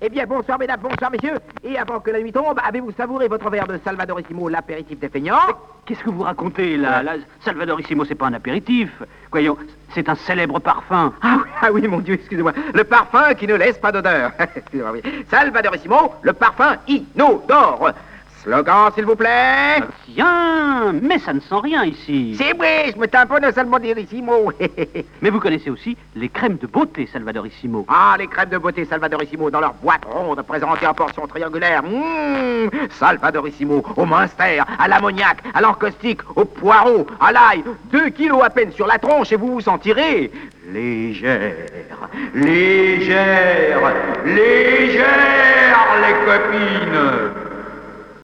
Eh bien, bonsoir mesdames, bonsoir messieurs. Et avant que la nuit tombe, avez-vous savouré votre verre de Salvadorissimo, l'apéritif des feignants? Qu'est-ce que vous racontez, là? Salvadorissimo, c'est pas un apéritif. Voyons, c'est un célèbre parfum. Ah oui, mon Dieu, excusez-moi. Le parfum qui ne laisse pas d'odeur. Excusez-moi, oui. Salvadorissimo, le parfum inodore. Slogan, s'il vous plaît. Tiens, mais ça ne sent rien ici. C'est vrai, je me tamponne au Salvadorissimo. Mais vous connaissez aussi les crèmes de beauté Salvadorissimo. Ah, les crèmes de beauté Salvadorissimo dans leur boîte ronde présentée en portions triangulaires. Salvadorissimo, au minster, à l'ammoniac, à l'encaustique, au poireau, à l'ail. 2 kilos à peine sur la tronche et vous vous sentirez légère, légère, légère, les copines.